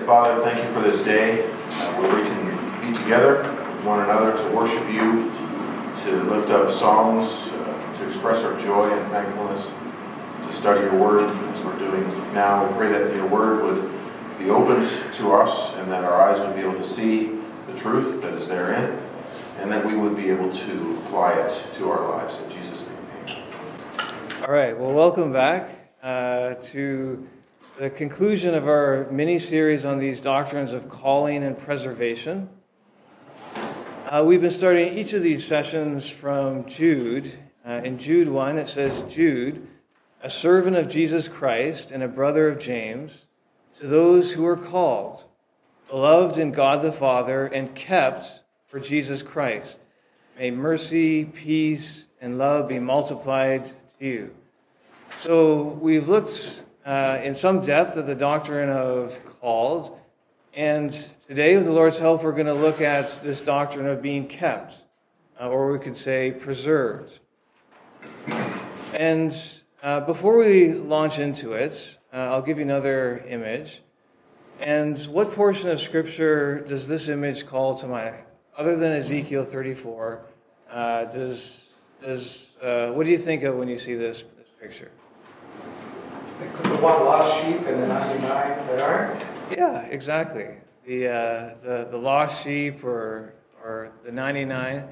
Father, thank you for this day where we can be together with one another to worship you, to lift up songs, to express our joy and thankfulness, to study your word as we're doing now. We pray that your word would be opened to us and that our eyes would be able to see the truth that is therein, and that we would be able to apply it to our lives. In Jesus' name, amen. All right, well, welcome back to the conclusion of our mini-series on these doctrines of calling and preservation. We've been starting each of these sessions from Jude. In Jude 1, it says, Jude, a servant of Jesus Christ and a brother of James, to those who are called, beloved in God the Father, and kept for Jesus Christ. May mercy, peace, and love be multiplied to you. So we've looked in some depth at the doctrine of called, and today, with the Lord's help, we're going to look at this doctrine of being kept, or we could say preserved. And before we launch into it, I'll give you another image. And what portion of Scripture does this image call to mind? Other than Ezekiel 34, what do you think of when you see this picture? The one lost sheep and the 99 that aren't? Yeah, exactly. The lost sheep or the 99.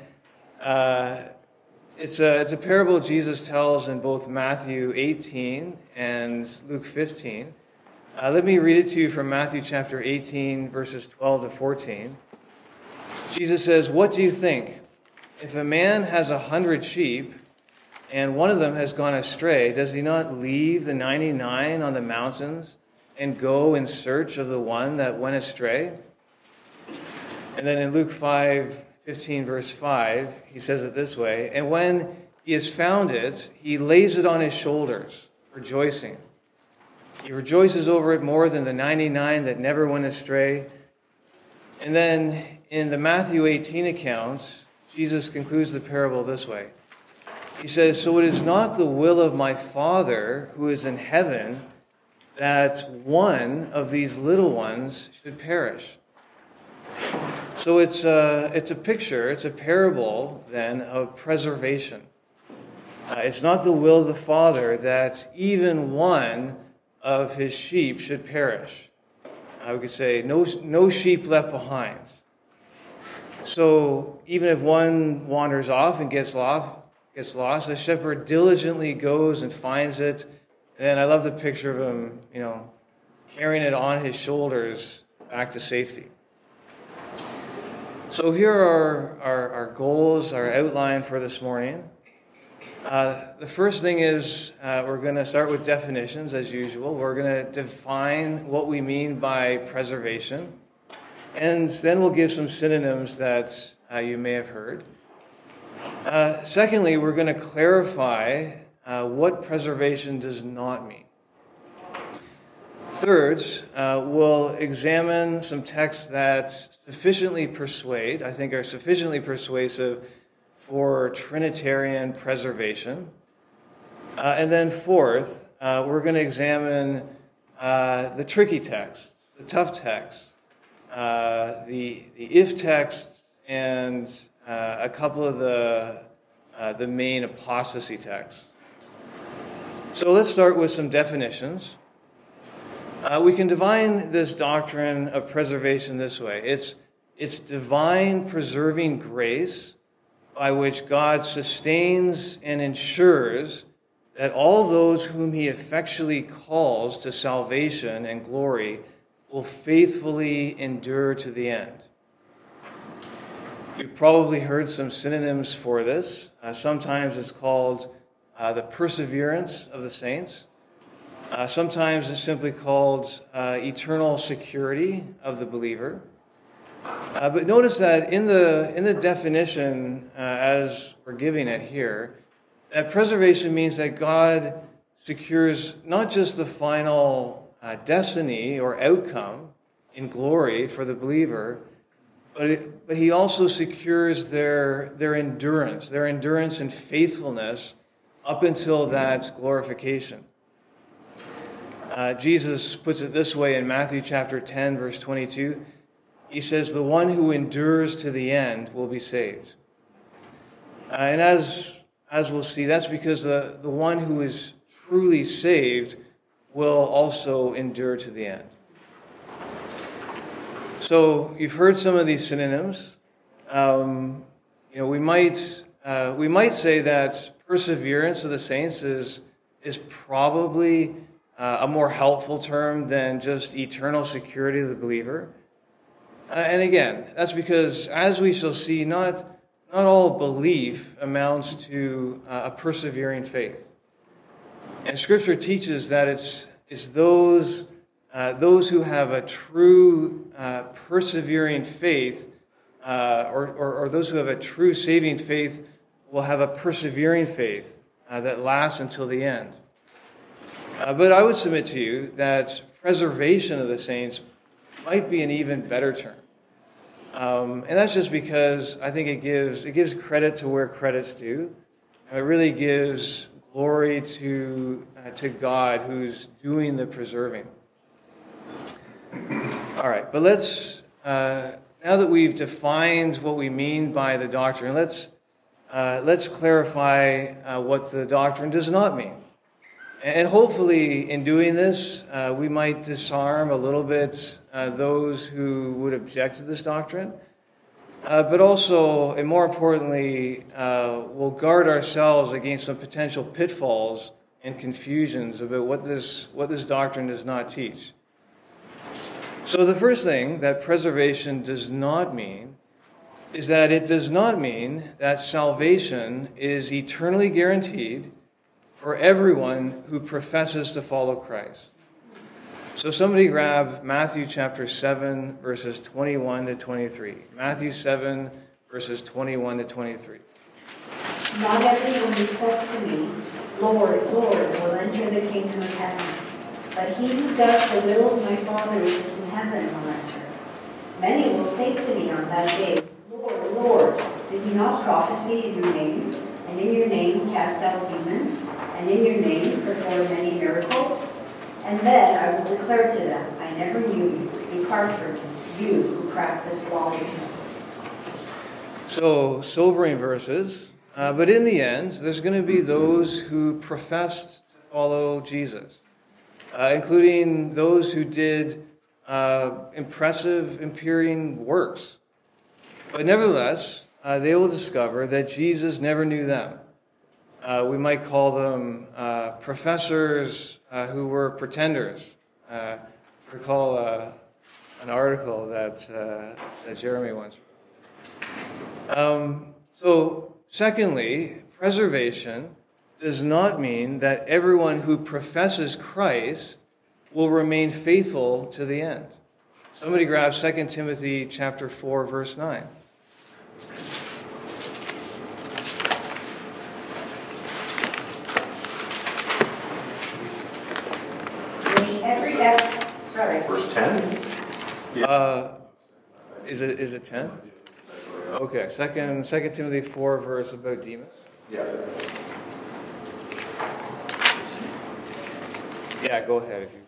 It's a parable Jesus tells in both Matthew 18 and Luke 15. Let me read it to you from Matthew chapter 18, verses 12 to 14. Jesus says, "What do you think? If a man has 100 sheep, and one of them has gone astray, does he not leave the 99 on the mountains and go in search of the one that went astray?" And then in Luke 5:15, verse 5, he says it this way, "And when he has found it, he lays it on his shoulders, rejoicing. He rejoices over it more than the 99 that never went astray." And then in the Matthew 18 account, Jesus concludes the parable this way. He says, "So it is not the will of my Father who is in heaven that one of these little ones should perish." So it's a picture, it's a parable then of preservation. It's not the will of the Father that even one of his sheep should perish. We could say no sheep left behind. So even if one wanders off and gets lost, the shepherd diligently goes and finds it. And I love the picture of him, carrying it on his shoulders back to safety. So here are our goals, our outline for this morning. The first thing is we're going to start with definitions as usual. We're going to define what we mean by preservation. And then we'll give some synonyms that you may have heard. Secondly, we're going to clarify what preservation does not mean. Third, we'll examine some texts that sufficiently persuade, I think are sufficiently persuasive for Trinitarian preservation. And then fourth, we're going to examine the tricky texts, the tough texts, the if texts, and a couple of the main apostasy texts. So let's start with some definitions. We can define this doctrine of preservation this way. It's divine preserving grace by which God sustains and ensures that all those whom he effectually calls to salvation and glory will faithfully endure to the end. You've probably heard some synonyms for this. Sometimes it's called the perseverance of the saints. Sometimes it's simply called eternal security of the believer. But notice that in the definition, as we're giving it here, that preservation means that God secures not just the final destiny or outcome in glory for the believer, but he also secures their endurance and faithfulness up until that glorification. Jesus puts it this way in Matthew chapter 10, verse 22. He says, "The one who endures to the end will be saved." And as we'll see, that's because the one who is truly saved will also endure to the end. So you've heard some of these synonyms. We might say that perseverance of the saints is probably a more helpful term than just eternal security of the believer. And again, that's because, as we shall see, not all belief amounts to a persevering faith. And Scripture teaches that it's those who have a true persevering faith, or those who have a true saving faith, will have a persevering faith that lasts until the end. But I would submit to you that preservation of the saints might be an even better term. And that's just because I think it gives credit to where credit's due. It really gives glory to God, who's doing the preserving. All right, but let's now that we've defined what we mean by the doctrine, let's clarify what the doctrine does not mean. And hopefully, in doing this, we might disarm a little bit those who would object to this doctrine. But also, and more importantly, we'll guard ourselves against some potential pitfalls and confusions about what this doctrine does not teach. So the first thing that preservation does not mean is that it does not mean that salvation is eternally guaranteed for everyone who professes to follow Christ. So somebody grab Matthew chapter 7, verses 21 to 23. Matthew 7, verses 21 to 23. Not everyone who says to me, Lord, Lord, will enter the kingdom of heaven, but he who does the will of my Father who is in heaven will enter. Many will say to me on that day, Lord, Lord, did we not prophesy in your name, and in your name cast out demons, and in your name perform many miracles? And then I will declare to them, I never knew you. Depart from me, you who practice lawlessness. So, sobering verses. But in the end, there's going to be those who professed to follow Jesus, including those who did impressive, imperial works. But nevertheless, they will discover that Jesus never knew them. We might call them professors who were pretenders. Recall an article that Jeremy once wrote. So, secondly, preservation does not mean that everyone who professes Christ will remain faithful to the end. Somebody grab 2 Timothy chapter 4, verse 9. Verse 10? Is it 10? Okay, 2 Timothy 4, verse about Demas. Yeah. Yeah, go ahead if you.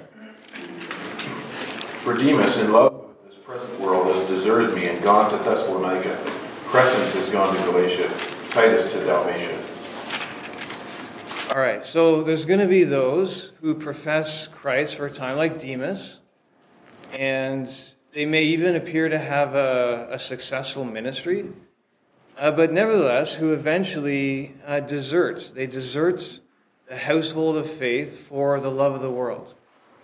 For Demas, in love with this present world, has deserted me and gone to Thessalonica. Crescens has gone to Galatia. Titus to Dalmatia. All right, so there's going to be those who profess Christ for a time, like Demas, and they may even appear to have a successful ministry, but nevertheless, who eventually deserts. They desert the household of faith for the love of the world.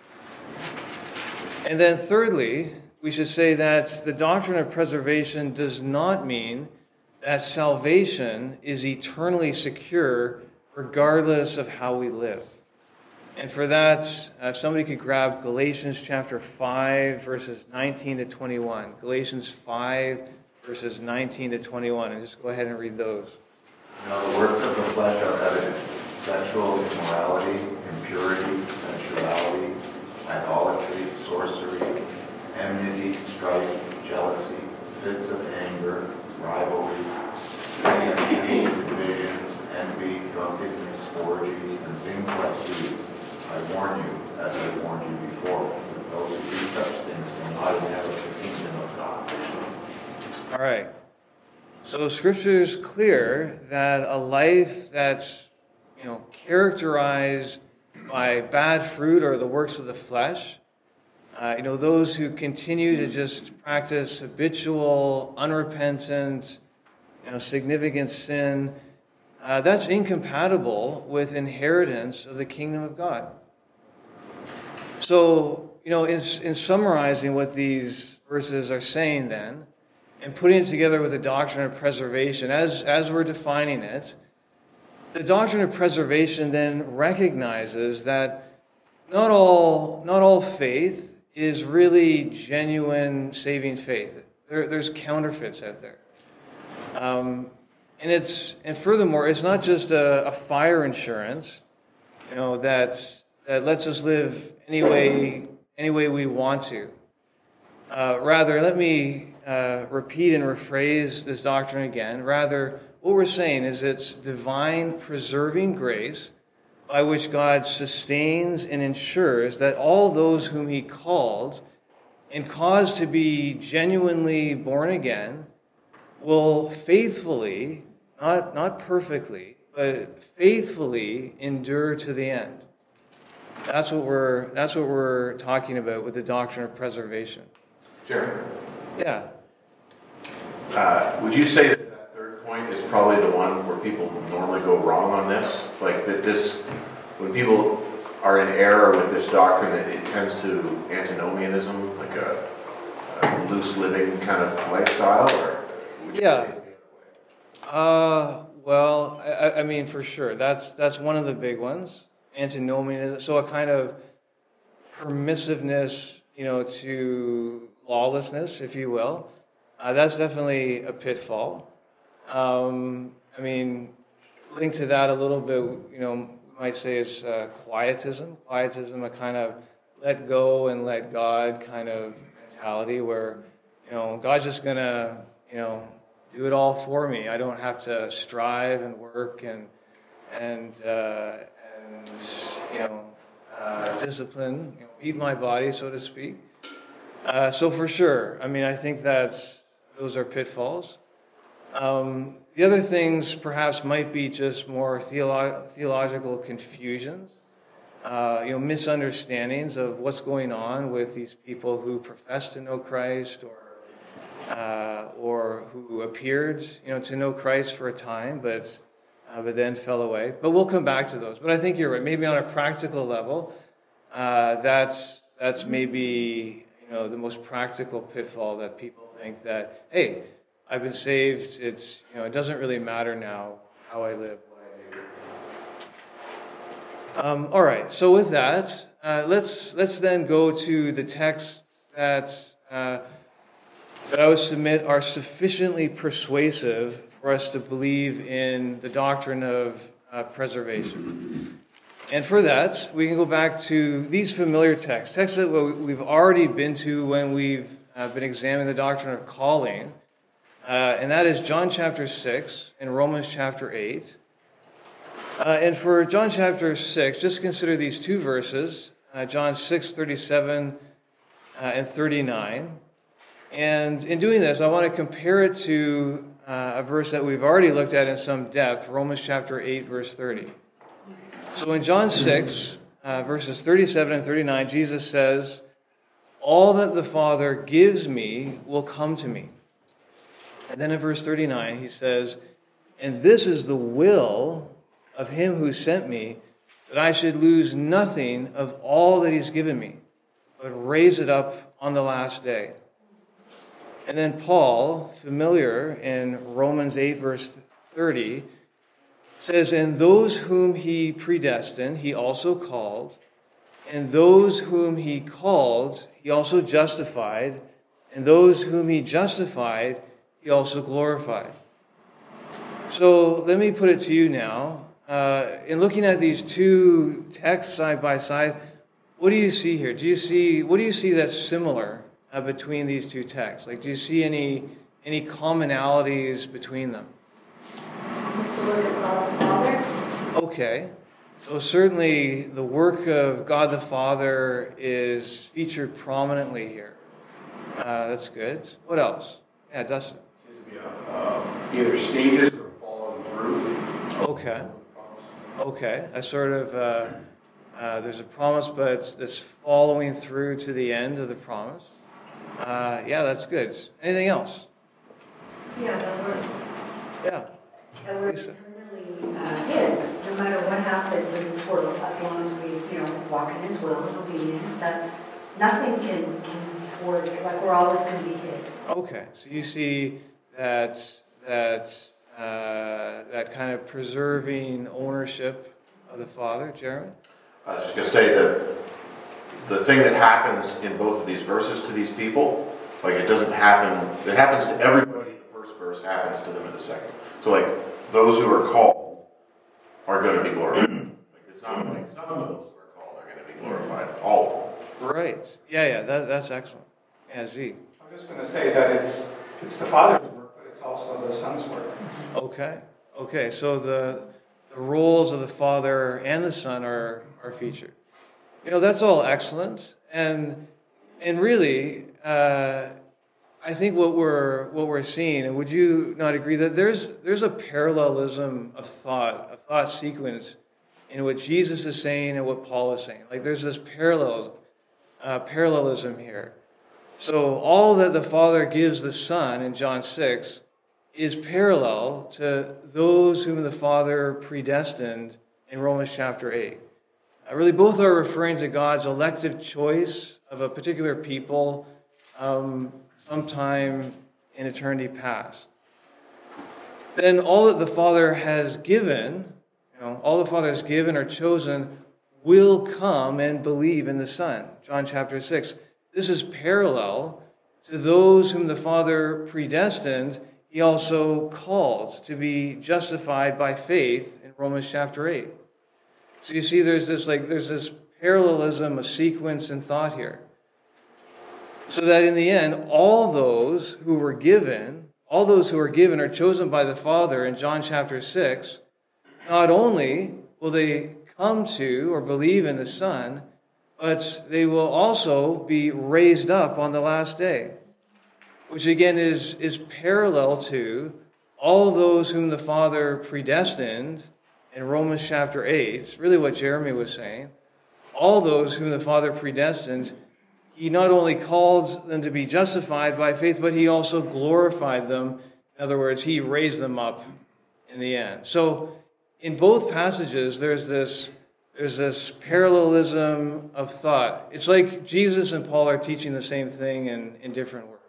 And then thirdly, we should say that the doctrine of preservation does not mean that salvation is eternally secure regardless of how we live. And for that, if somebody could grab Galatians chapter 5, verses 19 to 21. Galatians 5, verses 19 to 21. And just go ahead and read those. Now the works of the flesh are evident: sexual immorality, impurity, sensuality, idolatry, sorcery, enmity, strife, jealousy, fits of anger, rivalries, dissensions, divisions, envy, drunkenness, orgies, and things like these. I warn you, as I warned you before. Those who do such things will not inherit the kingdom of God. All right. So Scripture is clear that a life that's, characterized by bad fruit or the works of the flesh, those who continue to just practice habitual, unrepentant, significant sin, that's incompatible with inheritance of the kingdom of God. So, in summarizing what these verses are saying then, and putting it together with the doctrine of preservation, as we're defining it, the doctrine of preservation then recognizes that not all faith is really genuine saving faith. There's counterfeits out there. And furthermore, it's not just a fire insurance, that lets us live any way we want to. Rather, let me repeat and rephrase this doctrine again. Rather, what we're saying is it's divine preserving grace by which God sustains and ensures that all those whom He called and caused to be genuinely born again will faithfully, not perfectly, but faithfully endure to the end. That's what we're talking about with the doctrine of preservation. Jerry? Yeah. Would you say that third point is probably the one where people normally go wrong on this? Like that when people are in error with this doctrine, it tends to antinomianism, like a loose living kind of lifestyle, or would you Yeah. say it's the other way? Well, I mean, for sure. That's one of the big ones. Antinomianism. So a kind of permissiveness, to lawlessness, if you will. That's definitely a pitfall. I mean, linked to that a little bit, we might say it's quietism. Quietism, a kind of let go and let God kind of mentality where, God's just going to, do it all for me. I don't have to strive and work and discipline, beat my body, so to speak. So for sure, I mean, I think those are pitfalls. The other things perhaps might be just more theological confusions, misunderstandings of what's going on with these people who profess to know Christ or who appeared, to know Christ for a time, but then fell away. But we'll come back to those. But I think you're right. Maybe on a practical level, that's maybe the most practical pitfall that people think that, hey, I've been saved. It's it doesn't really matter now how I live, what I do. All right. So with that, let's then go to the texts that I would submit are sufficiently persuasive for us to believe in the doctrine of preservation. And for that, we can go back to these familiar texts that we've already been to when we've been examining the doctrine of calling, and that is John chapter 6 and Romans chapter 8. And for John chapter 6, just consider these two verses, John 6:37 and 39. And in doing this, I want to compare it to a verse that we've already looked at in some depth, Romans chapter 8, verse 30. So in John 6, verses 37 and 39, Jesus says, "All that the Father gives me will come to me." And then in verse 39, he says, "And this is the will of him who sent me, that I should lose nothing of all that he's given me, but raise it up on the last day." And then Paul, familiar in Romans 8, verse 30, says, "And those whom he predestined, he also called. And those whom he called, he also justified. And those whom he justified, he also glorified." So let me put it to you now. In looking at these two texts side by side, what do you see here? What do you see that's similar between these two texts? Like, do you see any commonalities between them? It's the word of God the Father. Okay. So certainly the work of God the Father is featured prominently here. That's good. What else? Yeah, Dustin. Either stages or following through. Okay. I sort of, there's a promise, but it's this following through to the end of the promise. Yeah, that's good. Anything else? Yeah, that we're, Yeah. that we're Lisa. eternally His, no matter what happens in this world, as long as we, walk in His will and obedience, that nothing can thwart, like we're always going to be His. Okay, so you see that kind of preserving ownership of the Father, Jeremy? I was just going to say that the thing that happens in both of these verses to these people, like it doesn't happen, it happens to everybody in the first verse, happens to them in the second. So like those who are called are going to be glorified. Like it's not like some of those who are called are going to be glorified, all of them. Right. Yeah, that's excellent. Yeah, Z. I'm just going to say that it's the Father's work, but it's also the Son's work. Okay, so the roles of the Father and the Son are featured. That's all excellent, and really, I think what we're seeing, and would you not agree that there's a parallelism of thought sequence in what Jesus is saying and what Paul is saying. Like there's this parallelism here. So all that the Father gives the Son in John 6 is parallel to those whom the Father predestined in Romans chapter 8. Really, both are referring to God's elective choice of a particular people sometime in eternity past. Then all that the Father has given, all the Father has given or chosen will come and believe in the Son. John chapter 6. This is parallel to those whom the Father predestined, He also called to be justified by faith in Romans chapter 8. So you see there's this parallelism, a sequence in thought here. So that in the end, all those who are given are chosen by the Father in John chapter 6. Not only will they come to or believe in the Son, but they will also be raised up on the last day, which again is parallel to all those whom the Father predestined in Romans chapter 8. It's really what Jeremy was saying. All those whom the Father predestined, He not only called them to be justified by faith, but He also glorified them. In other words, He raised them up in the end. So in both passages, there's this parallelism of thought. It's like Jesus and Paul are teaching the same thing in different words.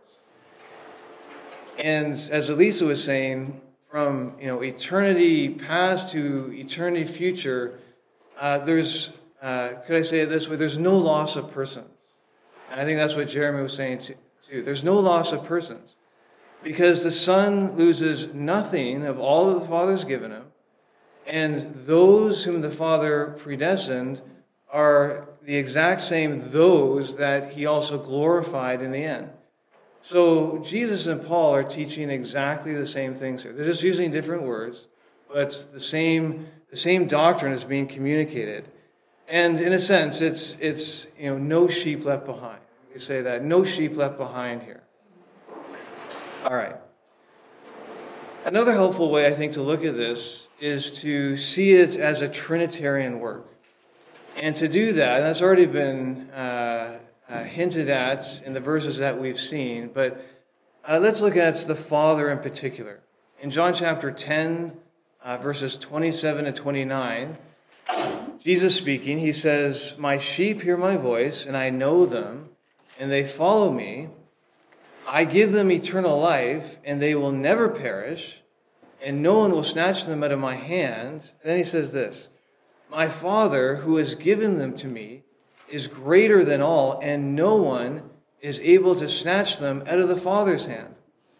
And as Elisa was saying, from eternity past to eternity future, there's could I say it this way? There's no loss of persons. And I think that's what Jeremy was saying too. There's no loss of persons, because the Son loses nothing of all that the Father's given Him, and those whom the Father predestined are the exact same those that He also glorified in the end. So Jesus and Paul are teaching exactly the same things here. They're just using different words, but the same doctrine is being communicated. And in a sense, it's no sheep left behind. We say that, no sheep left behind here. All right. Another helpful way, I think, to look at this is to see it as a Trinitarian work. And to do that, and that's already been hinted at in the verses that we've seen, but let's look at the Father in particular. In John chapter 10, verses 27 to 29, Jesus speaking, He says, "My sheep hear my voice, and I know them, and they follow me. I give them eternal life, and they will never perish, and no one will snatch them out of my hand." And then He says this, "My Father, who has given them to me, is greater than all, and no one is able to snatch them out of the Father's hand."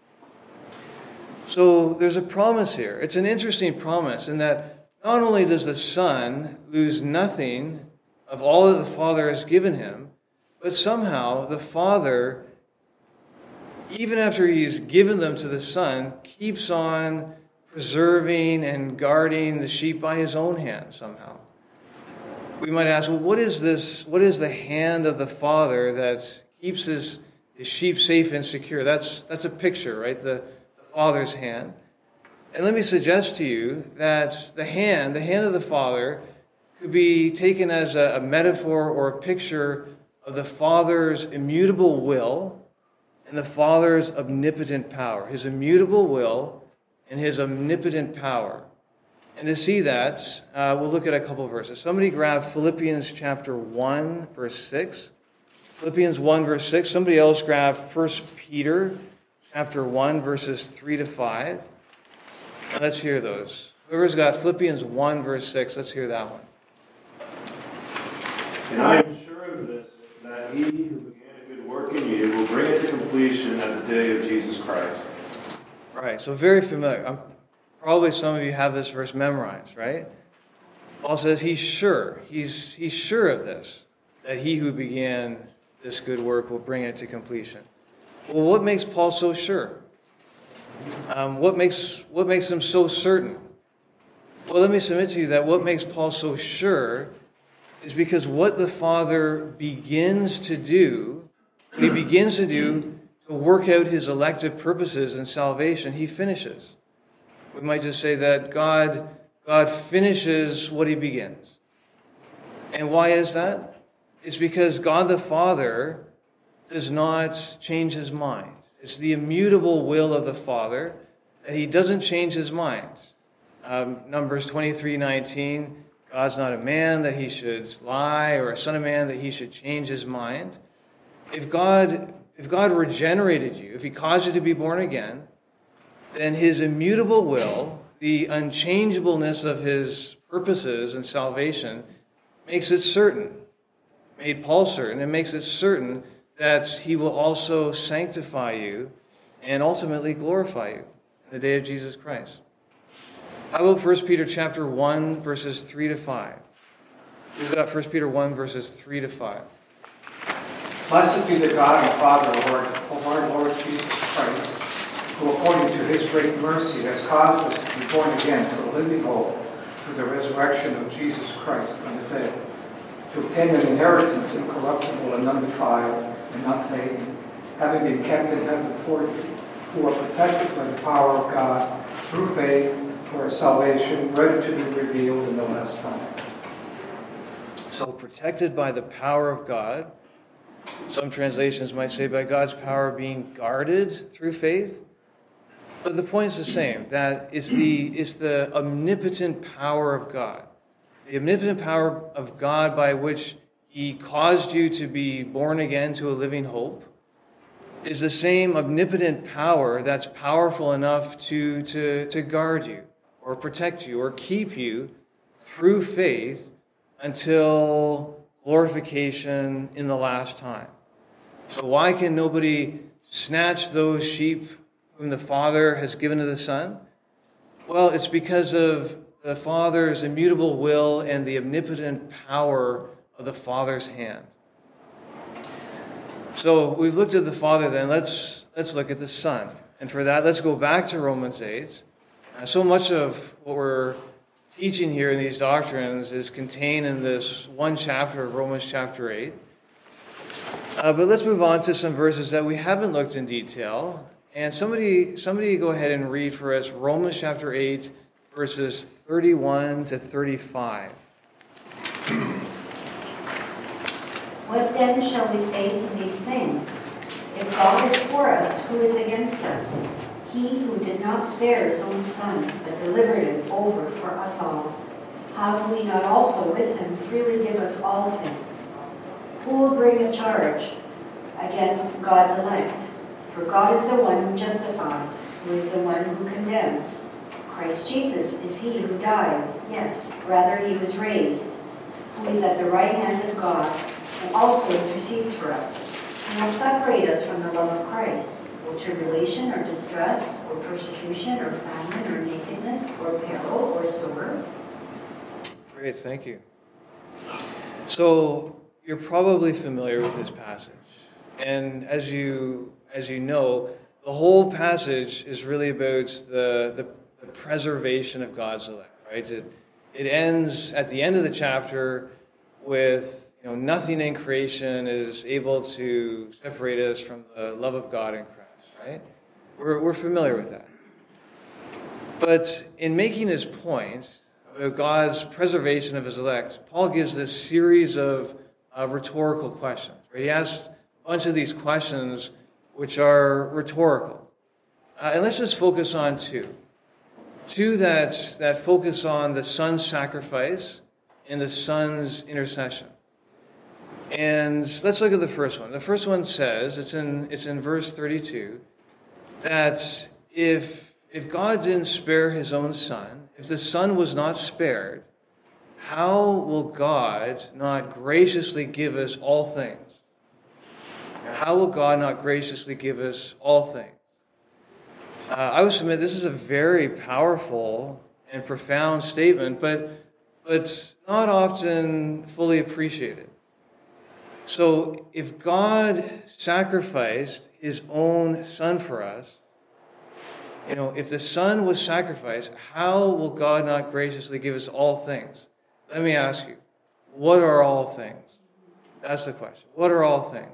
So there's a promise here. It's an interesting promise in that not only does the Son lose nothing of all that the Father has given Him, but somehow the Father, even after He's given them to the Son, keeps on preserving and guarding the sheep by His own hand somehow. we might ask, well, what is this? What is the hand of the Father that keeps his sheep safe and secure? That's a picture, right? The Father's hand. And let me suggest to you that the hand of the Father could be taken as a metaphor or a picture of the Father's immutable will and the Father's omnipotent power. His immutable will and his omnipotent power. And to see that, we'll look at a couple of verses. Somebody grab Philippians chapter 1, verse 6. Philippians 1, verse 6. Somebody else grab 1 Peter chapter 1, verses 3 to 5. And let's hear those. Whoever's got Philippians 1, verse 6, let's hear that one. And I am sure of this, that he who began a good work in you will bring it to completion at the day of Jesus Christ. Right, so very familiar. Probably some of you have this verse memorized, right? Paul says he's sure. He's sure of this, that he who began this good work will bring it to completion. Well, what makes Paul so sure? What makes him so certain? Well, let me submit to you that what makes Paul so sure is because what the Father begins to do, he begins to do to work out his elective purposes in salvation, he finishes. We might just say that God finishes what he begins. And why is that? It's because God the Father does not change his mind. It's the immutable will of the Father that he doesn't change his mind. Numbers 23:19, God's not a man that he should lie, or a son of man that he should change his mind. If God regenerated you, if he caused you to be born again, then his immutable will, the unchangeableness of his purposes and salvation, makes it certain, made Paul certain, and makes it certain that he will also sanctify you and ultimately glorify you in the day of Jesus Christ. How about 1 Peter chapter 1, verses 3 to 5? We've got 1 Peter 1, verses 3 to 5. Blessed be the God and Father of our Lord Jesus Christ, who according to his great mercy has caused us to be born again to a living hope through the resurrection of Jesus Christ from the dead, to obtain an inheritance incorruptible and undefiled and unfading, having been kept in heaven for you, who are protected by the power of God through faith for a salvation ready to be revealed in the last time. So protected by the power of God. Some translations might say by God's power being guarded through faith. But the point is the same, that it's the omnipotent power of God. The omnipotent power of God by which he caused you to be born again to a living hope is the same omnipotent power that's powerful enough to guard you or protect you or keep you through faith until glorification in the last time. So why can nobody snatch those sheep whom the Father has given to the Son? Well, it's because of the Father's immutable will and the omnipotent power of the Father's hand. So we've looked at the Father, then let's look at the Son. And for that, let's go back to Romans 8. So much of what we're teaching here in these doctrines is contained in this one chapter of Romans chapter 8. But let's move on to some verses that we haven't looked in detail. And somebody go ahead and read for us Romans chapter 8, verses 31 to 35. What then shall we say to these things? If God is for us, who is against us? He who did not spare his own Son, but delivered him over for us all, how will he not also with him freely give us all things? Who will bring a charge against God's elect? For God is the one who justifies, who is the one who condemns. Christ Jesus is he who died, yes, rather he was raised, who is at the right hand of God, and also intercedes for us. And will separate us from the love of Christ. Will tribulation or distress or persecution or famine or nakedness or peril or sword? Great, thank you. So you're probably familiar with this passage. And as you know, the whole passage is really about the preservation of God's elect, right? It ends at the end of the chapter with, nothing in creation is able to separate us from the love of God in Christ, right? We're familiar with that. But in making his point about God's preservation of his elect, Paul gives this series of rhetorical questions. Right? He asks a bunch of these questions which are rhetorical. And let's just focus on two. Two that focus on the Son's sacrifice and the Son's intercession. And let's look at the first one. The first one says, it's in verse 32, that if God didn't spare his own Son, if the Son was not spared, how will God not graciously give us all things? How will God not graciously give us all things? I would submit this is a very powerful and profound statement, but not often fully appreciated. So if God sacrificed his own Son for us, if the Son was sacrificed, how will God not graciously give us all things? Let me ask you, what are all things? That's the question. What are all things?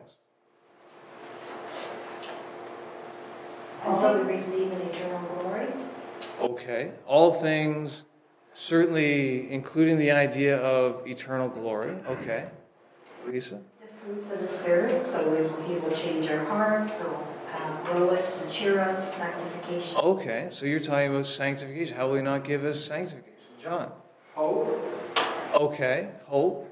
All that we receive in eternal glory. Okay. All things, certainly including the idea of eternal glory. Okay. Lisa? The fruits of the Spirit, so He will change our hearts, so grow us, mature us, sanctification. Okay. So you're talking about sanctification. How will He not give us sanctification? John? Hope. Okay. Hope.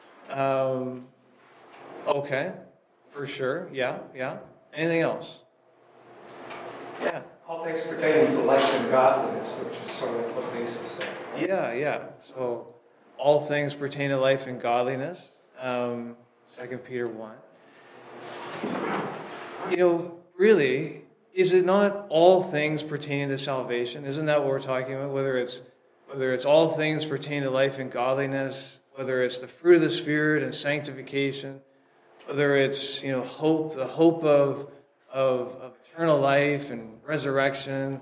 Okay. For sure. Yeah. Anything else? Yeah. All things pertaining to life and godliness, which is sort of what Lisa said. Yeah. So all things pertain to life and godliness. 2 Peter 1. Really, is it not all things pertaining to salvation? Isn't that what we're talking about? Whether it's all things pertaining to life and godliness, whether it's the fruit of the Spirit and sanctification, whether it's hope, the hope of eternal life and resurrection,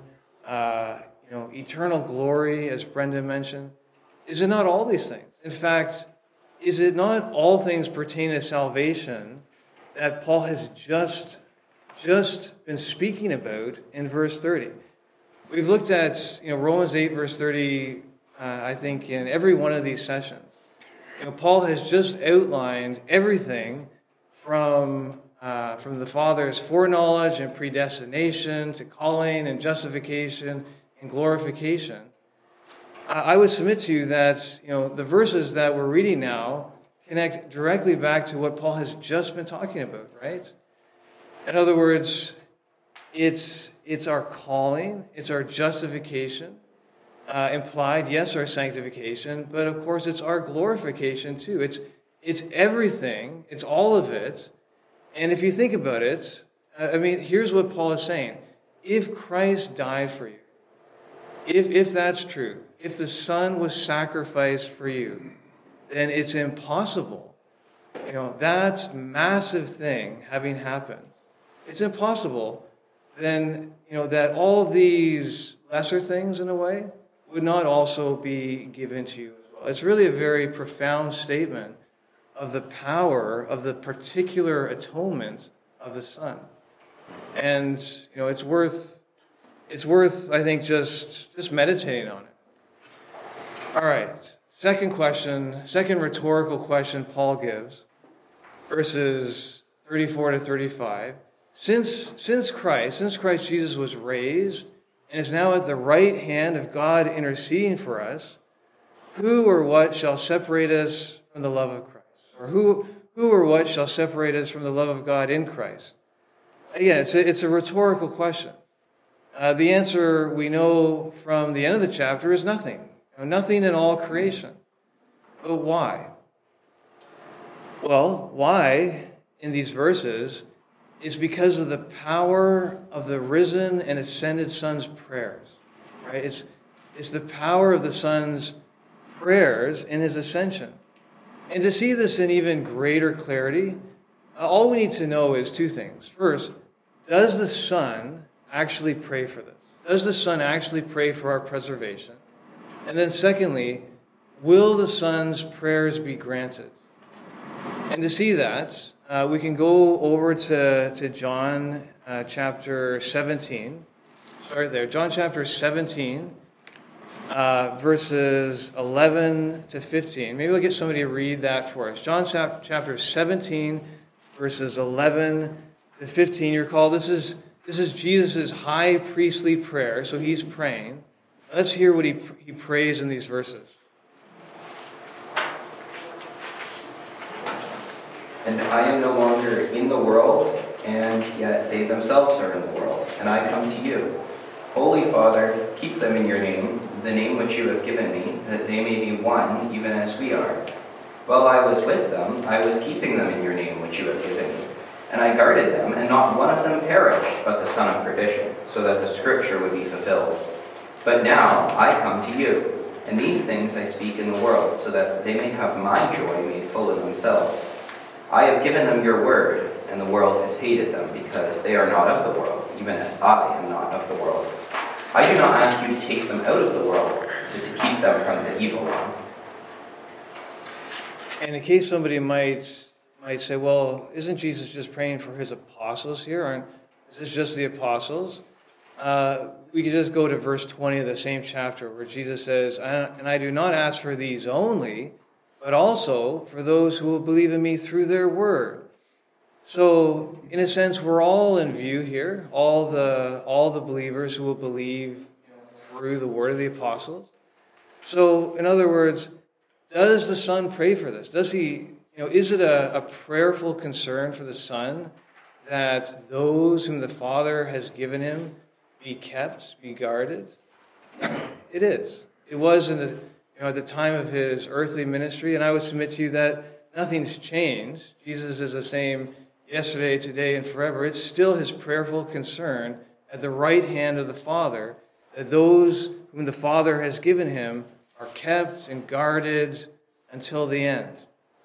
eternal glory, as Brendan mentioned. Is it not all these things? In fact, is it not all things pertaining to salvation that Paul has just been speaking about in verse 30? We've looked at Romans 8, verse 30, I think, in every one of these sessions. Paul has just outlined everything from the Father's foreknowledge and predestination to calling and justification and glorification. I would submit to you that the verses that we're reading now connect directly back to what Paul has just been talking about, right? In other words, it's our calling, it's our justification, implied, yes, our sanctification, but of course it's our glorification too. It's everything, it's all of it. And if you think about it, here's what Paul is saying. If Christ died for you, if that's true, if the Son was sacrificed for you, then it's impossible. That massive thing having happened, it's impossible then, that all these lesser things in a way would not also be given to you as well. It's really a very profound statement of the power of the particular atonement of the Son. And, it's worth, I think, just meditating on it. All right. Second rhetorical question Paul gives, verses 34 to 35. Since Christ Jesus was raised and is now at the right hand of God interceding for us, who or what shall separate us from the love of Christ? Or who or what shall separate us from the love of God in Christ? Again, it's a rhetorical question. The answer we know from the end of the chapter is nothing. Nothing in all creation. But why? Well, why in these verses is because of the power of the risen and ascended Son's prayers. Right? It's the power of the Son's prayers in his ascension. And to see this in even greater clarity, all we need to know is two things. First, does the Son actually pray for this? Does the Son actually pray for our preservation? And then secondly, will the Son's prayers be granted? And to see that, we can go over to John chapter 17. Start there. John chapter 17, verses 11 to 15. Maybe we'll get somebody to read that for us. John chapter 17, verses 11 to 15. You recall, this is Jesus' high priestly prayer, so he's praying. Let's hear what he prays in these verses. And I am no longer in the world, and yet they themselves are in the world, and I come to you. Holy Father, keep them in your name, the name which you have given me, that they may be one, even as we are. While I was with them, I was keeping them in your name which you have given me. And I guarded them, and not one of them perished, but the son of perdition, so that the scripture would be fulfilled. But now I come to you, and these things I speak in the world, so that they may have my joy made full in themselves. I have given them your word, and the world has hated them, because they are not of the world, even as I am not of the world. I do not ask you to take them out of the world, but to keep them from the evil one. And in case somebody might say, well, isn't Jesus just praying for his apostles here? Or is this just the apostles? We could just go to verse 20 of the same chapter where Jesus says, and I do not ask for these only, but also for those who will believe in me through their word. So, in a sense, we're all in view here, all the believers who will believe through the word of the apostles. So, in other words, does the Son pray for this? Does he, is it a prayerful concern for the Son that those whom the Father has given him be kept, be guarded? It is. It was at the time of his earthly ministry, and I would submit to you that nothing's changed. Jesus is the same yesterday, today, and forever. It's still his prayerful concern at the right hand of the Father that those whom the Father has given him are kept and guarded until the end.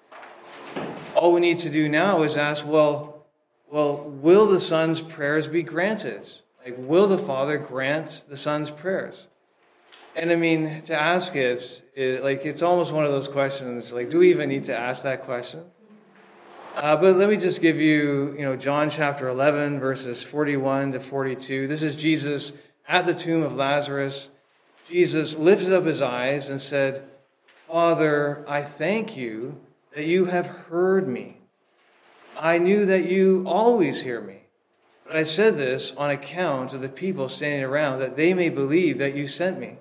All we need to do now is ask, well, will the Son's prayers be granted? Will the Father grant the Son's prayers? And to ask it's almost one of those questions, do we even need to ask that question? But let me just give you, John chapter 11, verses 41 to 42. This is Jesus at the tomb of Lazarus. Jesus lifted up his eyes and said, Father, I thank you that you have heard me. I knew that you always hear me. But I said this on account of the people standing around, that they may believe that you sent me.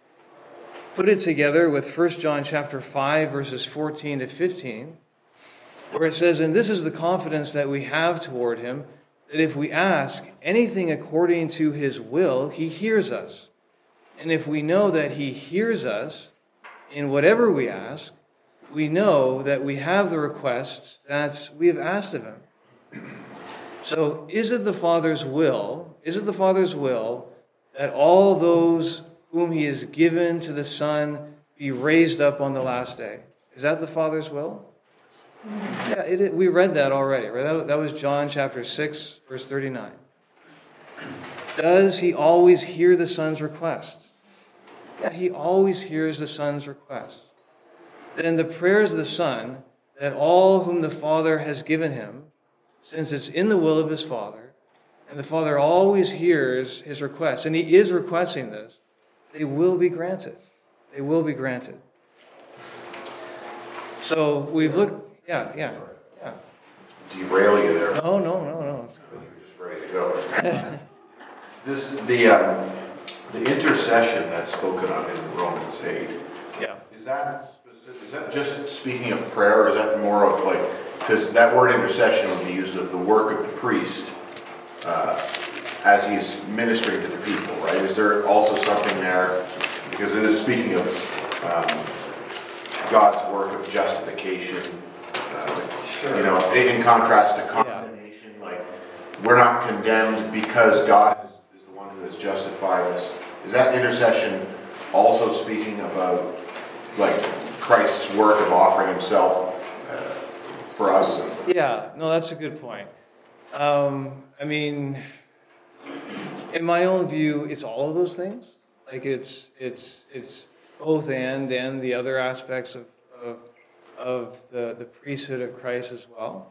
Put it together with 1 John chapter 5, verses 14 to 15, where it says, and this is the confidence that we have toward him, that if we ask anything according to his will, he hears us. And if we know that he hears us in whatever we ask, we know that we have the requests that we have asked of him. So is it the Father's will that all those whom he has given to the Son be raised up on the last day? Is that the Father's will? Yeah, we read that already, right? That was John chapter 6, verse 39. Does he always hear the Son's request? Yeah, he always hears the Son's request. Then the prayers of the Son, that all whom the Father has given him, since it's in the will of his Father, and the Father always hears his requests, and he is requesting this, they will be granted. They will be granted. So we've looked... Yeah. Derail you there. No. You're just ready to go. The intercession that's spoken of in Romans 8. Yeah. Is that just speaking of prayer, or is that more of because that word intercession would be used of the work of the priest as he's ministering to the people, right? Is there also something there, because it is speaking of God's work of justification, in contrast to condemnation, we're not condemned because God is the one who has justified us. Is that intercession also speaking about Christ's work of offering himself for us? Yeah, no, that's a good point. In my own view, it's all of those things. It's both and the other aspects of of the priesthood of Christ as well.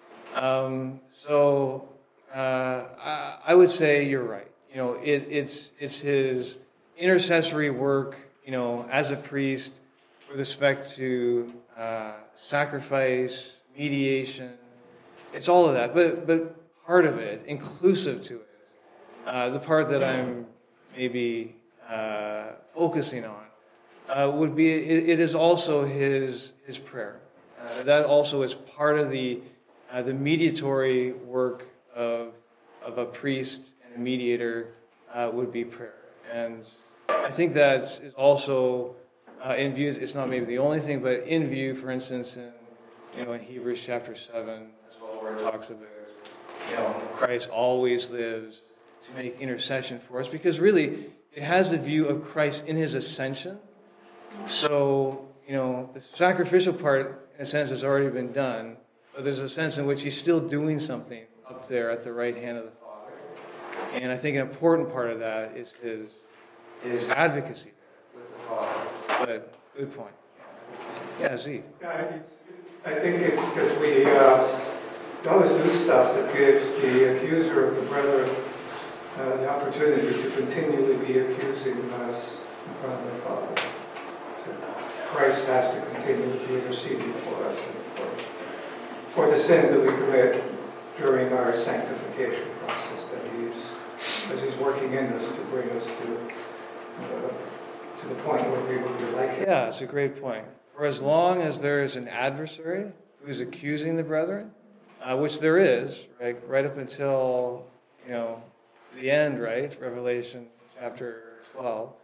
I would say you're right. It's his intercessory work, as a priest with respect to sacrifice, mediation. It's all of that, but part of it, inclusive to it, the part that I'm maybe focusing on, would be it is also his prayer. That also is part of the mediatory work of a priest and a mediator, would be prayer. And I think that is also in view. It's not maybe the only thing, but in view, for instance, in Hebrews chapter 7 as well, where it talks about Christ always lives to make intercession for us, because really it has the view of Christ in his ascension. So, the sacrificial part, in a sense, has already been done, but there's a sense in which he's still doing something up there at the right hand of the Father. And I think an important part of that is his advocacy with the Father. But good point. Yeah, Z. Yeah, I think it's because we always do stuff that gives the accuser of the brethren the opportunity to continually be accusing us in front of the Father. Christ has to continue to be interceding for us and for the sin that we commit during our sanctification process as he's working in us to bring us to the point where we will be like him. Yeah, it's a great point. For as long as there is an adversary who's accusing the brethren, which there is, right up until, the end, right? Revelation chapter 12.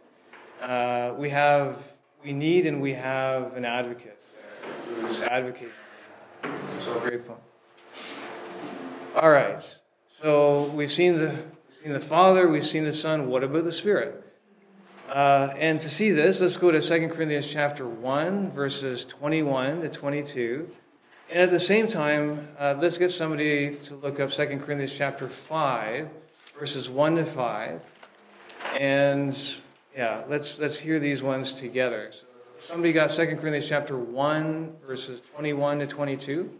We need and we have an advocate who's advocating. So great point. All right. So we've seen the Father, we've seen the Son. What about the Spirit? And to see this, let's go to 2 Corinthians chapter 1, verses 21 to 22. And at the same time, let's get somebody to look up 2 Corinthians chapter 5, verses 1 to 5. And yeah, let's hear these ones together. So somebody got 2 Corinthians chapter 1, verses 21 to 22.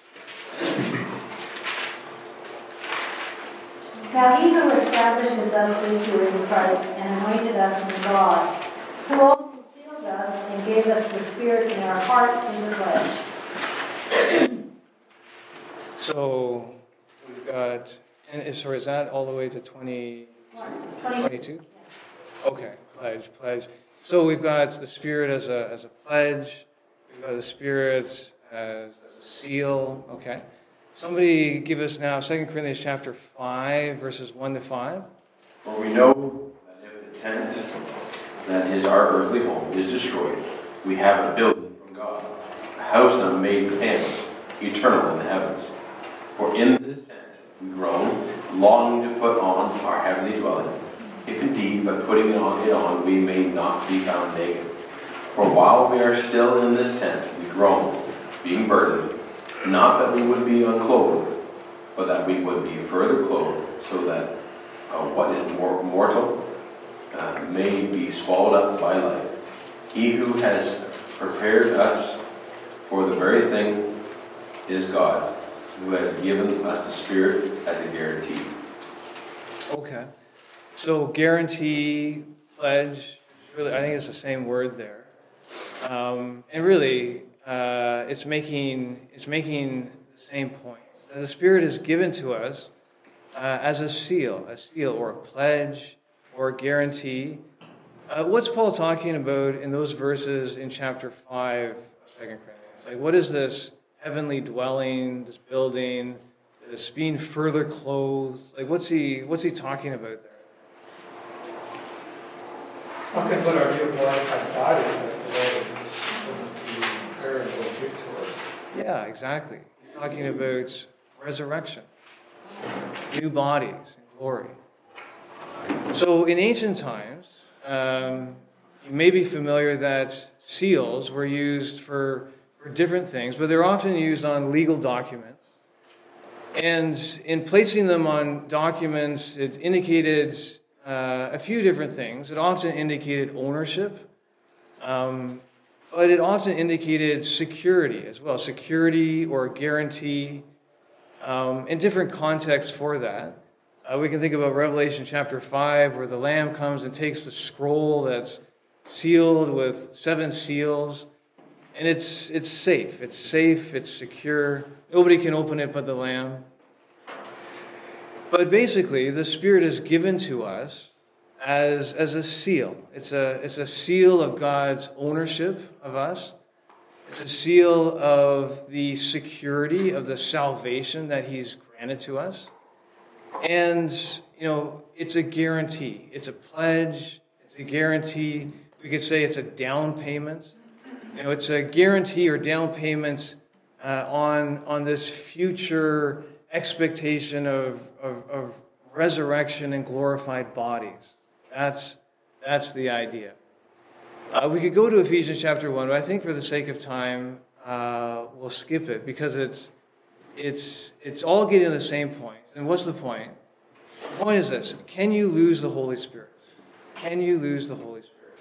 Now he who establishes us with you in Christ and anointed us in God, who also sealed us and gave us the Spirit in our hearts as a pledge. So we've got, is that all the way to 22? Okay, pledge. So we've got the Spirit as a pledge. We've got the Spirit as a seal. Okay. Somebody give us now 2 Corinthians chapter 5, verses 1 to 5. For we know that if the tent that is our earthly home is destroyed, we have a building from God, a house not made with hands, eternal in the heavens. For in this tent we groan, longing to put on our heavenly dwelling, if indeed by putting it on we may not be found naked. For while we are still in this tent, we groan, being burdened, not that we would be unclothed, but that we would be further clothed, so that what is mortal may be swallowed up by life. He who has prepared us for the very thing is God, who has given us the Spirit as a guarantee. Okay. So guarantee, pledge, really, I think it's the same word there. And really, it's making the same point. The Spirit is given to us as a seal or a pledge or a guarantee. What's Paul talking about in those verses in chapter 5 of 2 Corinthians? Like, what is this heavenly dwelling, this building, this being further clothed? Like, what's he talking about there? Nothing but our new glorified bodies that the Lord is going to be prepared to give to us. Yeah, exactly. He's talking about resurrection, new bodies in glory. So in ancient times, you may be familiar that seals were used for different things, but they're often used on legal documents. And in placing them on documents, it indicated a few different things. It often indicated ownership, but it often indicated security as well, security or guarantee, in different contexts for that. We can think about Revelation chapter 5, where the Lamb comes and takes the scroll that's sealed with 7 seals, and it's safe. It's safe, it's secure. Nobody can open it but the Lamb. But basically, the Spirit is given to us as a seal. It's a seal of God's ownership of us. It's a seal of the security of the salvation that He's granted to us. And, it's a guarantee. It's a pledge. It's a guarantee. We could say it's a down payment. It's a guarantee or down payment on this future expectation of resurrection and glorified bodies. That's the idea. We could go to Ephesians chapter 1, but I think for the sake of time, we'll skip it because it's all getting to the same point. And what's the point? The point is this: can you lose the Holy Spirit? Can you lose the Holy Spirit?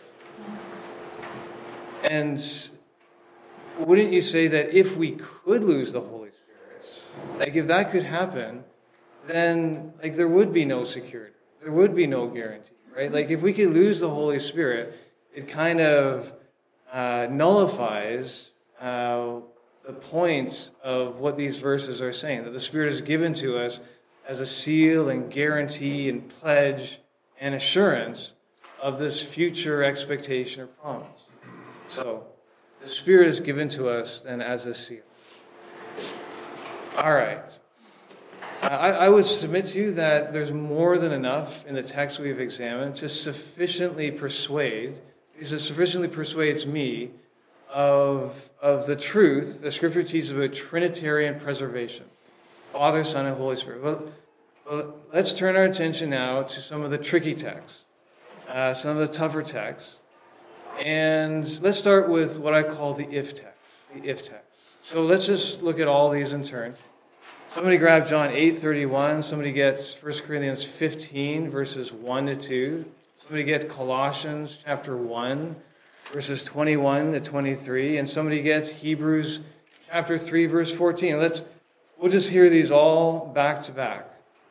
And wouldn't you say that if we could lose the Holy Spirit, like if that could happen, then there would be no security, there would be no guarantee, right? Like if we could lose the Holy Spirit, it kind of nullifies the points of what these verses are saying, that the Spirit is given to us as a seal and guarantee and pledge and assurance of this future expectation or promise. So the Spirit is given to us then as a seal. All right. I would submit to you that there's more than enough in the text we've examined to sufficiently persuade, because it sufficiently persuades me of the truth the Scripture teaches about Trinitarian preservation, Father, Son, and Holy Spirit. Well, let's turn our attention now to some of the tricky texts, some of the tougher texts, and let's start with what I call the if text. The if text. So let's just look at all these in turn. Somebody grab John 8:31. Somebody gets 1 Corinthians 15, verses 1 to 2. Somebody get Colossians chapter 1, verses 21 to 23. And somebody gets Hebrews chapter 3, verse 14. We'll just hear these all back to back.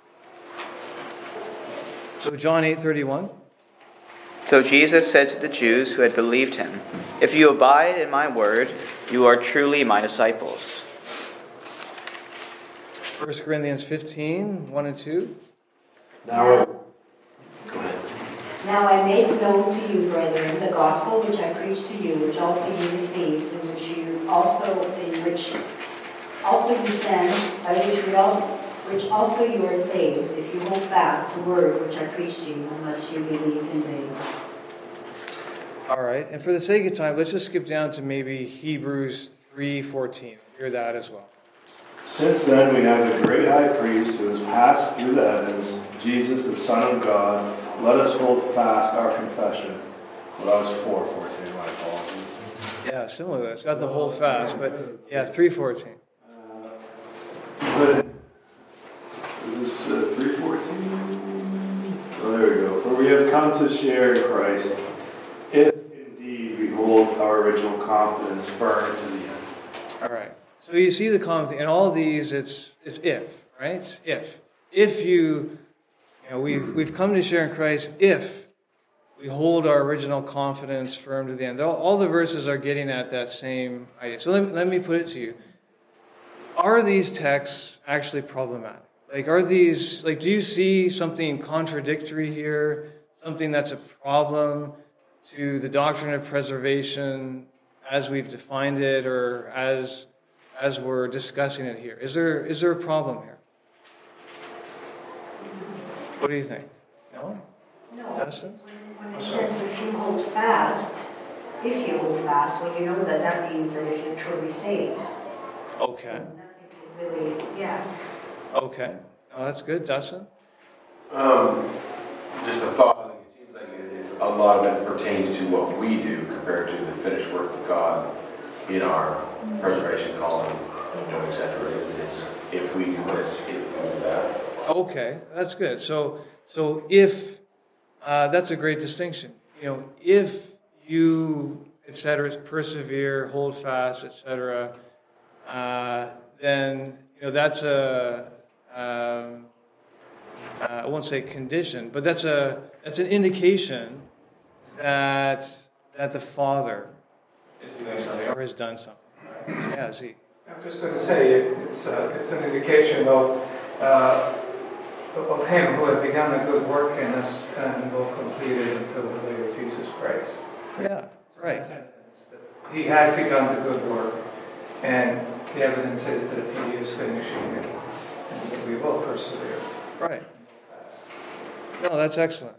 So John 8:31. So Jesus said to the Jews who had believed him, "If you abide in my word, you are truly my disciples." 1 Corinthians 15, 1 and 2. Now, go ahead. Now I make known to you, brethren, the gospel which I preached to you, which also you received, in which also you stand, by which also you are saved, if you hold fast the word which I preached to you, unless you believed in vain. All right, and for the sake of time, let's just skip down to maybe Hebrews 3:14. Hear that as well. Since then we have a great high priest who has passed through the heavens, Jesus, the Son of God. Let us hold fast our confession. Well, that was 4:14, my apologies. Yeah, similar to that. It's got the whole fast, but yeah, 3:14. But is this 3:14? Oh, there we go. For we have come to share in Christ, if indeed we hold our original confidence firm to the end. All right. So you see the common thing. In all of these, it's if, right? If we've come to share in Christ, if we hold our original confidence firm to the end. All the verses are getting at that same idea. So let me put it to you. Are these texts actually problematic? Do you see something contradictory here? Something that's a problem to the doctrine of preservation as we've defined it, or as we're discussing it here? Is there a problem here? What do you think? No? No. Dustin? When it says if you hold fast, well, you know that means that if you're truly saved. Okay. Nothing can really, yeah. Okay. Oh, that's good. Dustin? Just a thought. It seems like a lot of it pertains to what we do compared to the finished work of God in our preservation calling, etc. It's if we do this, if we do that. Okay, that's good. So if that's a great distinction. If you etc., persevere, hold fast, etc., then that's I won't say condition, but that's an indication that the Father is doing something or has done something. Right? Yeah, see. I'm just going to say it's an indication of Him who had begun a good work in us and will complete it until the day of Jesus Christ. Yeah, right. It's evidence that He has begun the good work, and the evidence is that He is finishing it, and that we will persevere. Right. No, that's excellent.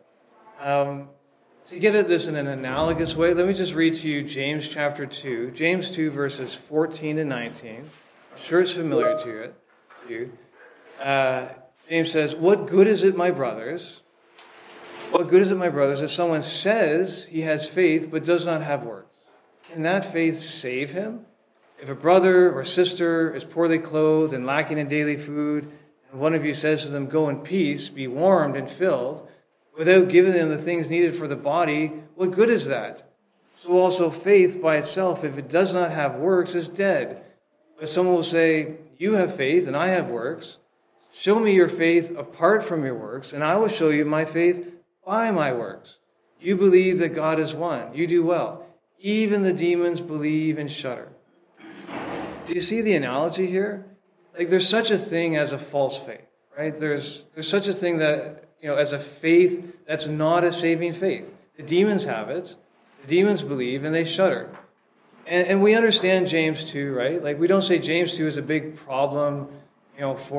To get at this in an analogous way, let me just read to you James chapter 2. James 2, verses 14 to 19. I'm sure it's familiar to you. James says, "What good is it, my brothers? What good is it, my brothers, if someone says he has faith but does not have works? Can that faith save him? If a brother or sister is poorly clothed and lacking in daily food, and one of you says to them, 'Go in peace, be warmed and filled,' without giving them the things needed for the body, what good is that? So also faith by itself, if it does not have works, is dead. But someone will say, 'You have faith and I have works. Show me your faith apart from your works, and I will show you my faith by my works. You believe that God is one. You do well. Even the demons believe and shudder.'" Do you see the analogy here? Like, there's such a thing as a false faith, right? There's such a thing that, as a faith that's not a saving faith. The demons have it. The demons believe and they shudder. And we understand James 2, right? Like, we don't say James 2 is a big problem, we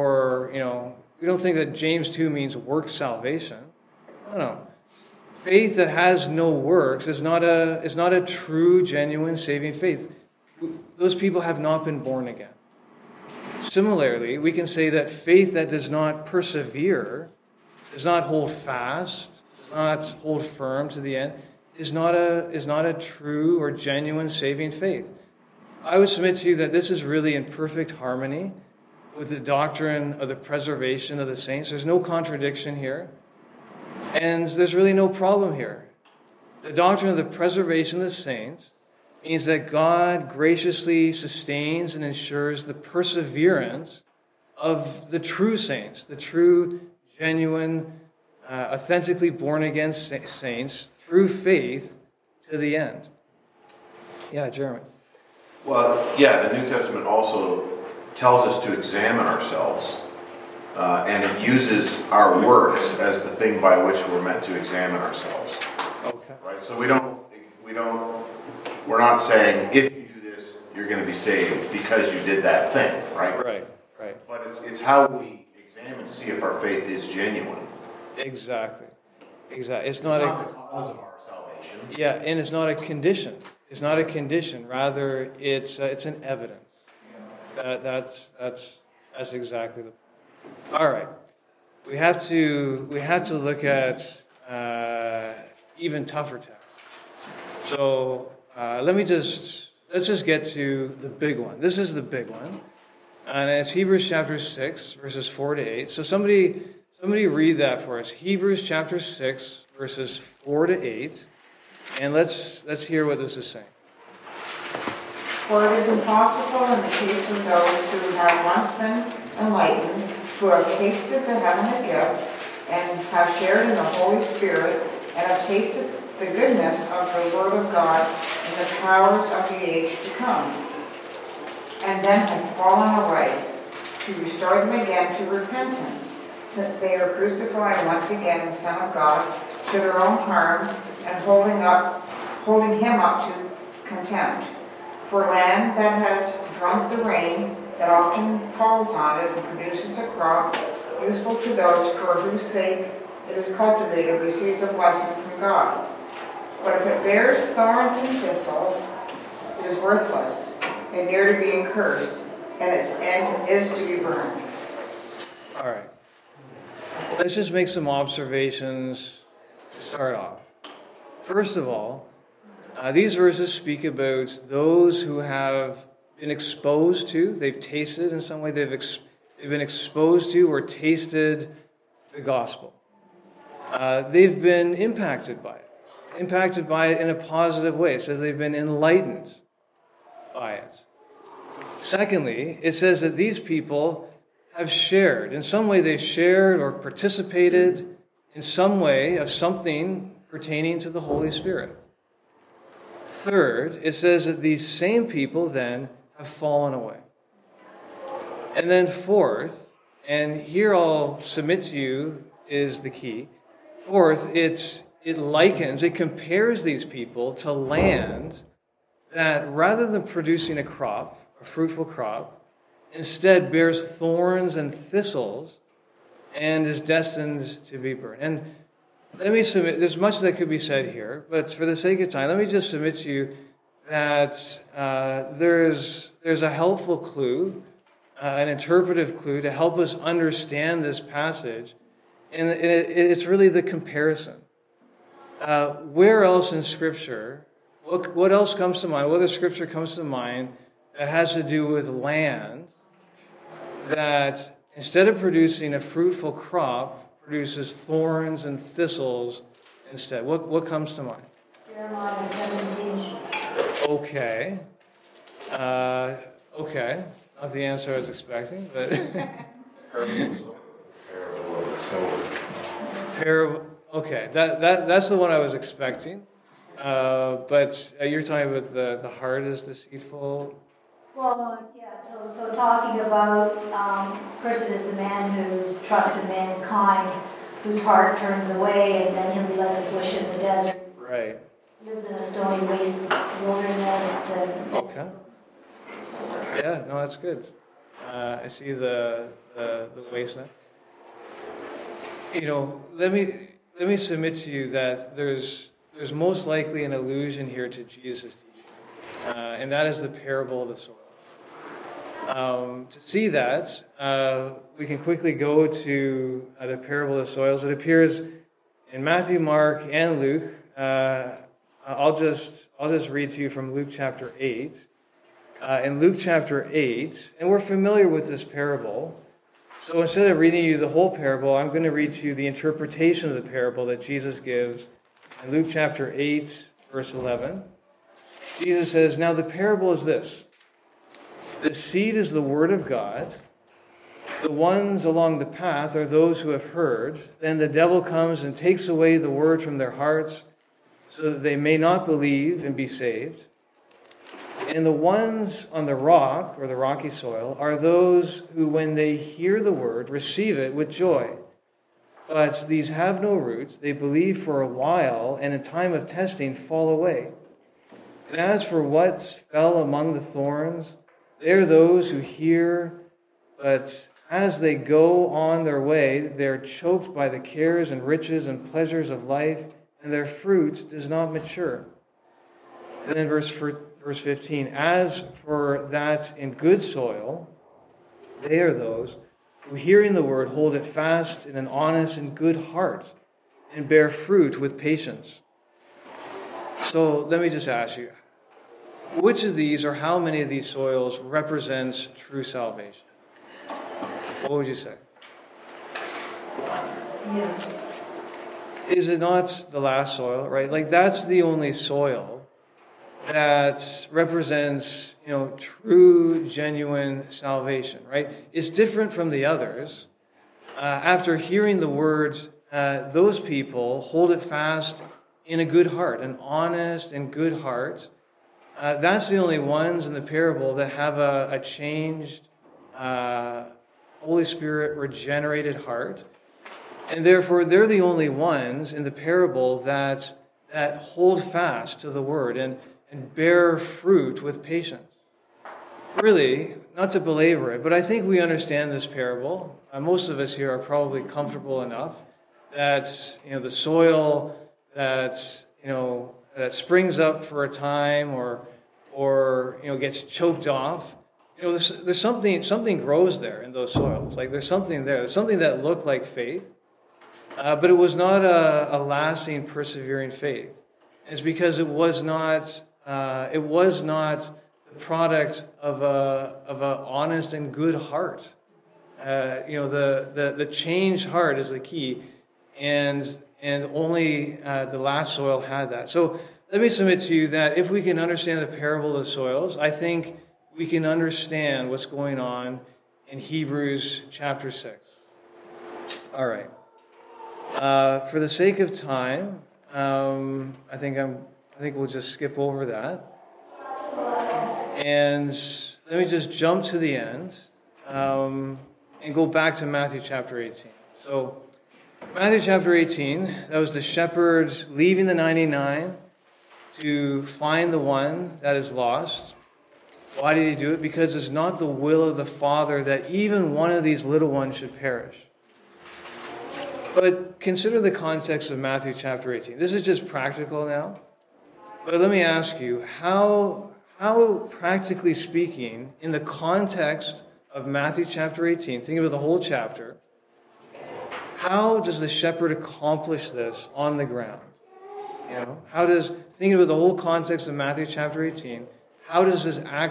don't think that James 2 means work salvation. No. Faith that has no works is not a true, genuine, saving faith. Those people have not been born again. Similarly, we can say that faith that does not persevere, does not hold fast, does not hold firm to the end, is not a true or genuine saving faith. I would submit to you that this is really in perfect harmony with the doctrine of the preservation of the saints. There's no contradiction here, and there's really no problem here. The doctrine of the preservation of the saints means that God graciously sustains and ensures the perseverance of the true saints, the true, genuine, authentically born-again saints through faith to the end. Yeah, Jeremy. Well, yeah, the New Testament also tells us to examine ourselves, and it uses our works as the thing by which we're meant to examine ourselves. Okay. Right? So we're not saying if you do this, you're going to be saved because you did that thing, right? Right. But it's how we examine to see if our faith is genuine. Exactly. It's not not the cause of our salvation. Yeah, and it's not a condition. It's not a condition. Rather, it's an evidence. That's exactly the point. All right, we have to look at even tougher texts. So let's just get to the big one. This is the big one, and it's Hebrews chapter 6, verses 4 to 8. So somebody read that for us. Hebrews chapter 6, verses 4 to 8, and let's hear what this is saying. For it is impossible in the case of those who have once been enlightened, who have tasted the heavenly gift, and have shared in the Holy Spirit, and have tasted the goodness of the Word of God and the powers of the age to come, and then have fallen away, to restore them again to repentance, since they are crucifying once again the Son of God to their own harm, and holding him up to contempt. For land that has drunk the rain that often falls on it and produces a crop useful to those for whose sake it is cultivated receives a blessing from God. But if it bears thorns and thistles, it is worthless and near to being cursed, and its end is to be burned. All right. Let's just make some observations to start off. First of all, these verses speak about those who have been exposed to, they've tasted in some way, they've been exposed to or tasted the gospel. They've been impacted by it. impacted by it in a positive way. It says they've been enlightened by it. Secondly, it says that these people have shared. In some way, they shared or participated in some way of something pertaining to the Holy Spirit. Third, it says that these same people then have fallen away. And then fourth, and here I'll submit to you is the key. Fourth, it compares these people to land that rather than producing a crop, a fruitful crop, instead bears thorns and thistles and is destined to be burned. And let me submit, there's much that could be said here, but for the sake of time, let me just submit to you that there's a helpful clue, an interpretive clue to help us understand this passage, and it's really the comparison. Where else in Scripture, what else comes to mind? What other Scripture comes to mind that has to do with land that instead of producing a fruitful crop, produces thorns and thistles instead? What comes to mind? Jeremiah 17. Okay. Okay. Not the answer I was expecting, but parable. Okay, that's the one I was expecting. But you're talking about the heart is deceitful. Well, yeah, so talking about person is the man who's trusted mankind, whose heart turns away, and then he'll be like a bush in the desert. Right. Lives in a stony waste wilderness. And Okay. Yeah, no, that's good. I see the wasteland. Let me submit to you that there's most likely an allusion here to Jesus' teaching, and that is the parable of the soil. To see that, we can quickly go to the parable of the soils. It appears in Matthew, Mark, and Luke. I'll just read to you from Luke chapter 8. In Luke chapter 8, and we're familiar with this parable. So instead of reading you the whole parable, I'm going to read to you the interpretation of the parable that Jesus gives in Luke chapter 8, verse 11. Jesus says, "Now the parable is this. The seed is the word of God. The ones along the path are those who have heard. Then the devil comes and takes away the word from their hearts so that they may not believe and be saved. And the ones on the rock, or the rocky soil, are those who, when they hear the word, receive it with joy. But these have no roots. They believe for a while, and in time of testing fall away. And as for what fell among the thorns, they are those who hear, but as they go on their way, they are choked by the cares and riches and pleasures of life, and their fruit does not mature." And then verse 15, "As for that in good soil, they are those who, hearing the word, hold it fast in an honest and good heart, and bear fruit with patience." So let me just ask you, which of these, or how many of these soils, represents true salvation? What would you say? Yeah. Is it not the last soil, right? Like, that's the only soil that represents, true, genuine salvation, right? It's different from the others. After hearing the words, those people hold it fast in a good heart, an honest and good heart. That's the only ones in the parable that have a changed, Holy Spirit regenerated heart. And therefore, they're the only ones in the parable that hold fast to the word and bear fruit with patience. Really, not to belabor it, but I think we understand this parable. Most of us here are probably comfortable enough that, the soil that springs up for a time or gets choked off. There's something grows there in those soils. Like, there's something there. There's something that looked like faith, but it was not a lasting, persevering faith. It's because it was not the product of a honest and good heart. The changed heart is the key, and and only the last soil had that. So let me submit to you that if we can understand the parable of the soils, I think we can understand what's going on in Hebrews chapter 6. All right. For the sake of time, I think we'll just skip over that. And let me just jump to the end and go back to Matthew chapter 18. So, Matthew chapter 18, that was the shepherd leaving the 99 to find the one that is lost. Why did he do it? Because it's not the will of the Father that even one of these little ones should perish. But consider the context of Matthew chapter 18. This is just practical now. But let me ask you, how practically speaking, in the context of Matthew chapter 18, think of the whole chapter, how does the shepherd accomplish this on the ground? Thinking about the whole context of Matthew chapter 18, how does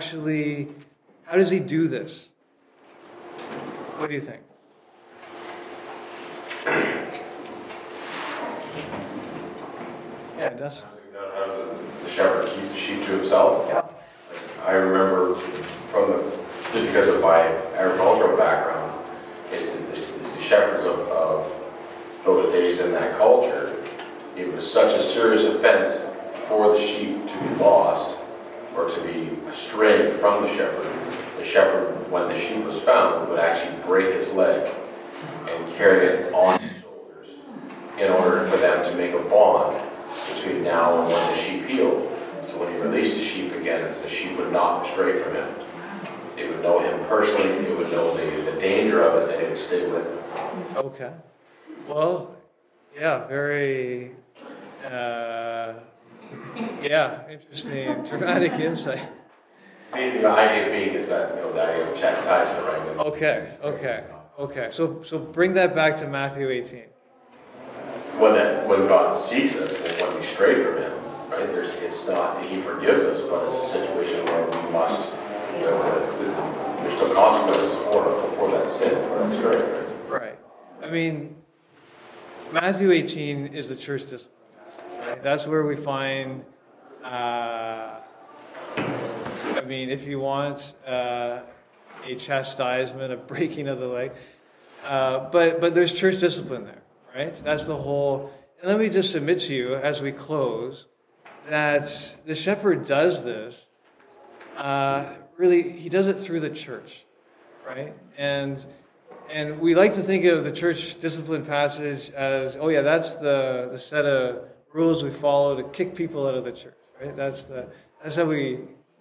he do this? What do you think? Yeah, it does. How does the shepherd keep the sheep to himself? Yeah. I remember just because of my agricultural background, it's the shepherds of those days in that culture. It was such a serious offense for the sheep to be lost or to be strayed from the shepherd. The shepherd, when the sheep was found, would actually break its leg and carry it on his shoulders in order for them to make a bond between now and when the sheep healed. So when he released the sheep again, the sheep would not stray from him. They would know him personally, they would know the danger of it, and they would stay with him. Okay. Well, yeah, very, interesting, dramatic insight. The idea being is that, the idea of chastisement, right? Okay. So bring that back to Matthew 18. When God seeks us, when we stray from him, right, it's not, he forgives us, but it's a situation where we must, there's still consequences for that sin, for that stray. Right. I mean, Matthew 18 is the church discipline passage, right? That's where we find, if you want a chastisement, a breaking of the leg, but there's church discipline there, right? That's the whole. And let me just submit to you as we close that the shepherd does this. Really, he does it through the church, right? And we like to think of the church discipline passage as, that's the set of rules we follow to kick people out of the church, right? That's how we,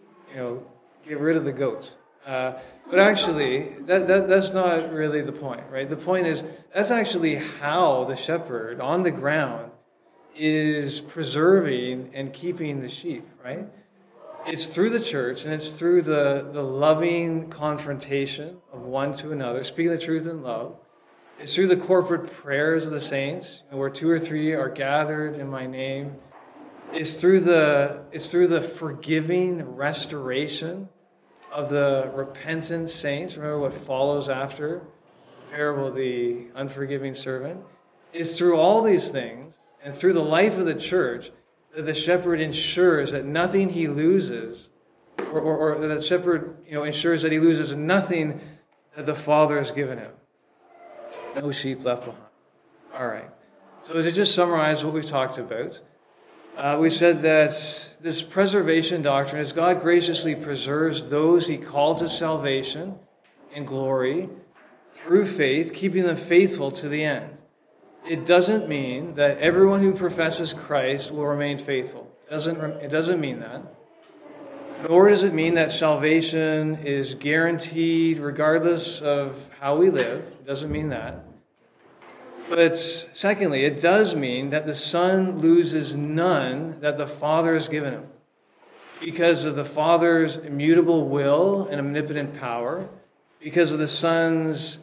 get rid of the goats. But actually, that's not really the point, right? The point is, that's actually how the shepherd on the ground is preserving and keeping the sheep, right? It's through the church, and it's through the loving confrontation of one to another, speaking the truth in love. It's through the corporate prayers of the saints, where 2 or 3 are gathered in my name. It's through the forgiving restoration of the repentant saints. Remember what follows after the parable of the unforgiving servant. It's through all these things and through the life of the church that the shepherd ensures that nothing he loses, or that the shepherd ensures that he loses nothing that the Father has given him. No sheep left behind. All right. So to just summarize what we've talked about, we said that this preservation doctrine is God graciously preserves those he called to salvation and glory through faith, keeping them faithful to the end. It doesn't mean that everyone who professes Christ will remain faithful. It doesn't mean that. Nor does it mean that salvation is guaranteed regardless of how we live. It doesn't mean that. But secondly, it does mean that the Son loses none that the Father has given him, because of the Father's immutable will and omnipotent power, because of the Son's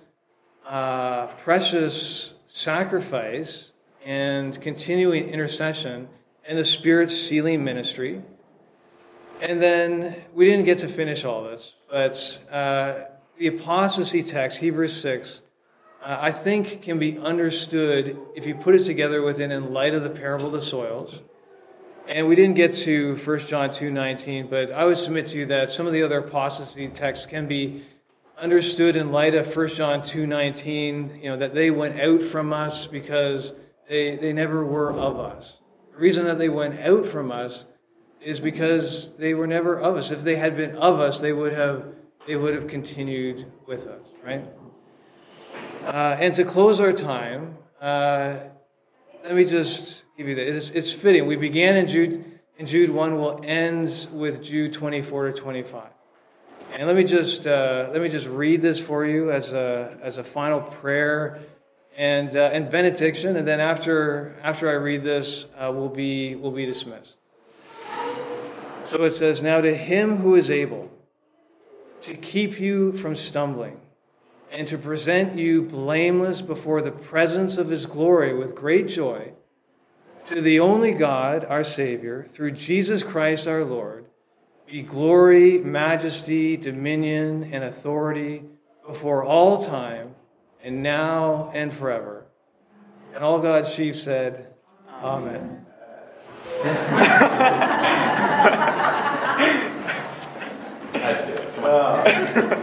precious sacrifice and continuing intercession, and the Spirit's sealing ministry. And then we didn't get to finish all this, but the apostasy text, Hebrews 6, I think can be understood if you put it together within in light of the parable of the soils. And we didn't get to 1 John 2:19, but I would submit to you that some of the other apostasy texts can be understood in light of 1 John 2:19, that they went out from us because they never were of us. The reason that they went out from us is because they were never of us. If they had been of us, they would have continued with us, right? And to close our time, let me just give you that. It's fitting. We began in Jude 1. We'll end with Jude 24 to 25. And let me just read this for you as a final prayer and benediction. And then after I read this, we'll be dismissed. So it says, "Now to him who is able to keep you from stumbling and to present you blameless before the presence of his glory with great joy, to the only God, our Savior, through Jesus Christ our Lord, be glory, majesty, dominion, and authority before all time, and now and forever." And all God's sheep said, Amen. Come on.